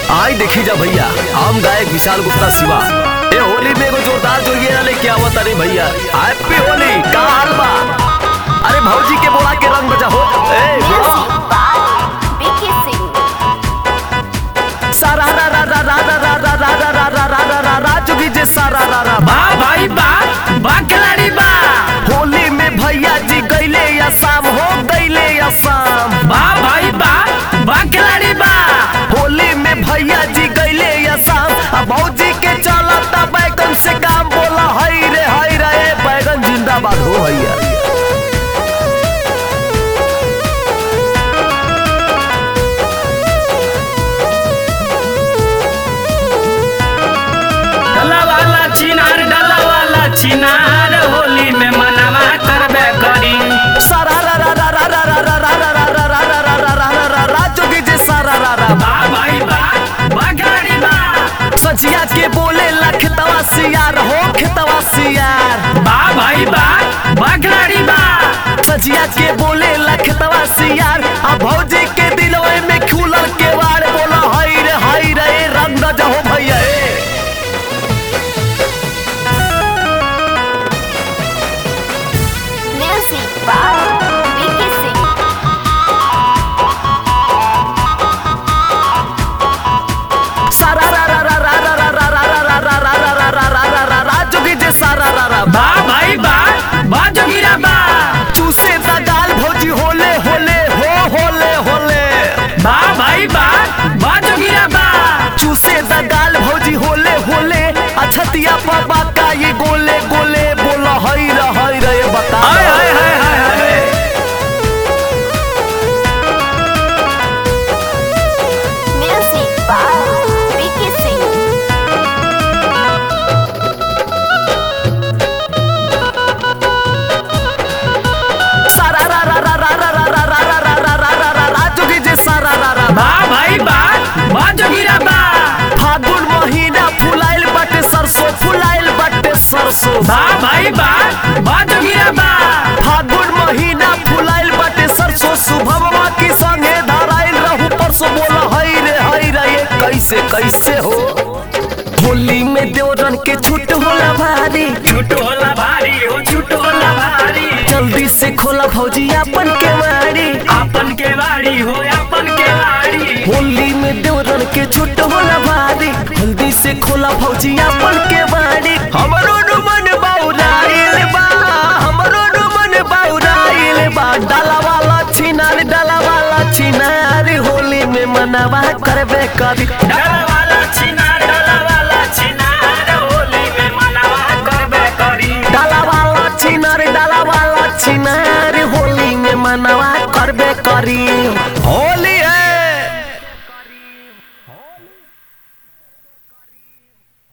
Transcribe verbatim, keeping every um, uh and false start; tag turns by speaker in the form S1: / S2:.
S1: आई देखी जा भैया, हम गायक विशाल गुप्ता शिवा ए होली में एगो जोरदार जोगिया लेके आवत अरे भैया। हैप्पी होली का हाल बा? अरे भौजी के बोला के रंग बजा हो ए सारा रा रा रा रा रा रा रा रा रा रा रा रा रा रा जोगी जे सारा रा रा
S2: बा भाई बा बा खिलाड़ी बा।
S1: होली में भैया जी गईले या शाम हो गईले या शाम।
S2: बा भाई बा बा खिलाड़ी बा।
S1: होली में भैया जी गईले या शाम। अब भौजी के चलता बैगन से काम बोला हई रे हई रे बैगन जिंदाबाद हो भैया।
S2: डला वाला चिनार डला वाला चिनार होली में मनावा करबे करी।
S1: सारा रा रा रा रा रा रा रा रा रा रा रा रा रा रा रा रा रा रा जोगी जे सारा रा रा।
S2: बा भाई बा बा खिलाड़ी बा।
S1: सजिया के बोले लखतवा सियार हो खतवा सियार।
S2: बा भाई बा बा खिलाड़ी बा।
S1: सजिया के बोले लखतवा सियार। अब भौजी के दिलवे में खुलल के वार बोला हई रे हई रे रंग न जाओ भैया ए।
S3: Music by Vicky Singh.
S1: सारा रा रा रा रा रा रा रा रा रा रा रा रा रा रा रा रा रा जोगी जे सारा रा रा।
S2: बा भाई बा बा जोगिरा बा।
S1: चूसे दा गाल भौजी होले होले हो होले होले।
S2: बा भाई बा बा जोगिरा बा।
S1: चूसे दा गाल भौजी होले होले। अछतिया बाबा का ये गोले गोले बोला हई रे हई रे बता।
S2: हाय हाय हाय हाय हाय।
S3: Music by Vicky Singh.
S1: सारा रा रा रा रा रा रा रा रा रा रा रा रा रा रा जोगी जे सारा रा रा।
S2: बा भाई बा बा जोगिरा बा।
S1: फागुन महीना फुलाइल बटे सरसों फुलाइल बटे सरसों।
S2: बा भाई बा बा जोगिरा बा।
S1: फागुन महीना फुलाइल बटे सरसों। शुभमवा की संगे धराइल रहू परसों बोला हई रे हई रे ये कैसे कैसे हो। होली में देवरन के छूट होला भारी।
S2: छूट होला भारी हो छूट होला भारी।
S1: जल्दी से खोला भौजी अपन के वाड़ी।
S2: आपन के वाड़ी हो आपन के वाड़ी।
S1: होली में देवरन के छूट होला भारी। जल्दी से खोला भौजी अपन के वाड़ी। हमरो नु मन बाउराइल बा हमरो नु मन बाउराइल बा। डाला वाला छिनार डाला वाला छिनार होली में मनावा करबे करी।
S2: डाला वाला छिनार डाला वाला